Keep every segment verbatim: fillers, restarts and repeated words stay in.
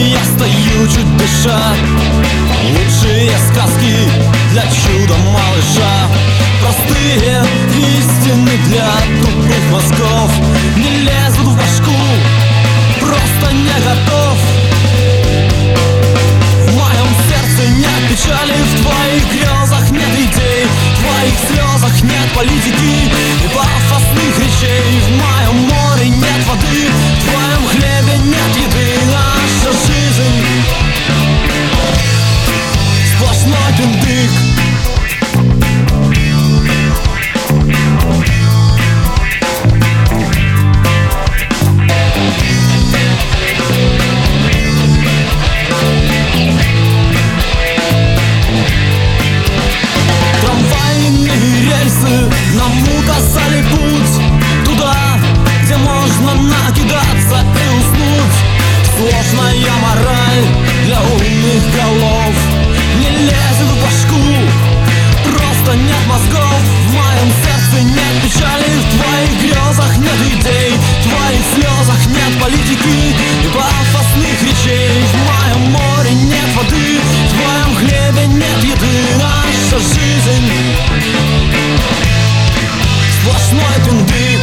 я стою чуть дыша. Лучшие сказки для чуда малыша. Простые истины для тупых мозгов не лезут в башку, просто не готов. В моем сердце нет печали, в твоих грезах нет идей, в твоих слезах нет политики и пафосных речей. В моем море нет воды, в твоем хлебе нет еды. Наша жизнь сплошной дындык. Нам указали путь туда, где можно накидаться и уснуть. Сложная мораль для умных голов не лезет в башку, просто нет мозгов. В моем сердце нет печали, в твоих грезах нет идей, в твоих слезах нет политики и пафосных речей. В моем море нет воды, в твоем хлебе нет еды. Наша жизнь сплошной тындык.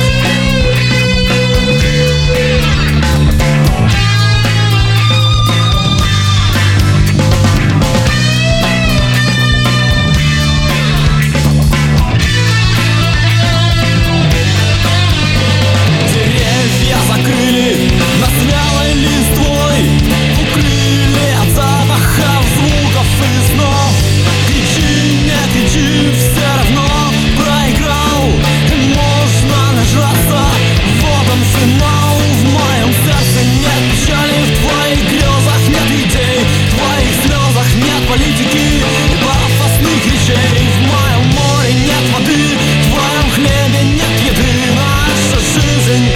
Деревья закрыли нас вялой листвой, укрыли от запахов, звуков и снов. Кричи, не кричи, все равно проиграл. Можно нажраться, вот он финал. В моем сердце нет печали, в твоих грезах нет идей, в твоих слезах нет политики и пафосных речей. В моем море нет воды, в твоем хлебе нет еды. Наша жизнь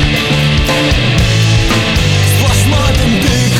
сплошной тындык.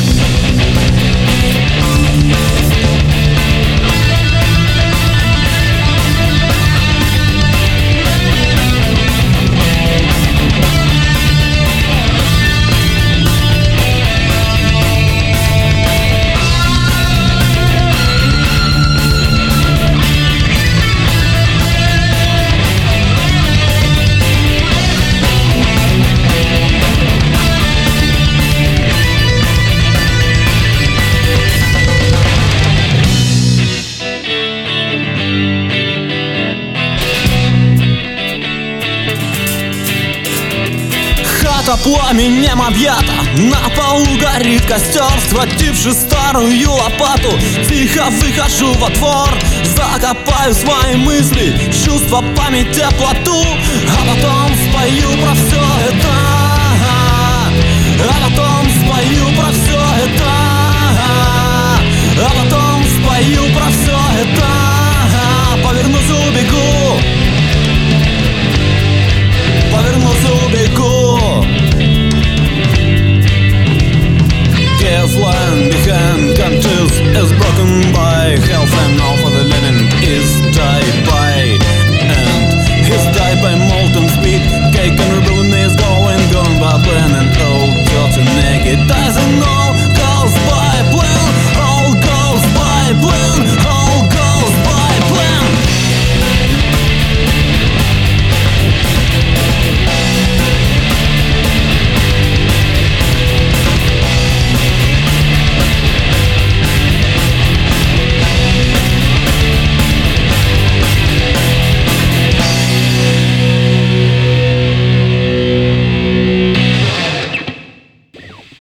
Пламенем объята, на полу горит костер. Схвативши старую лопату, тихо выхожу во двор. Закопаю свои мысли, чувства, память, теплоту, а потом спою про все это.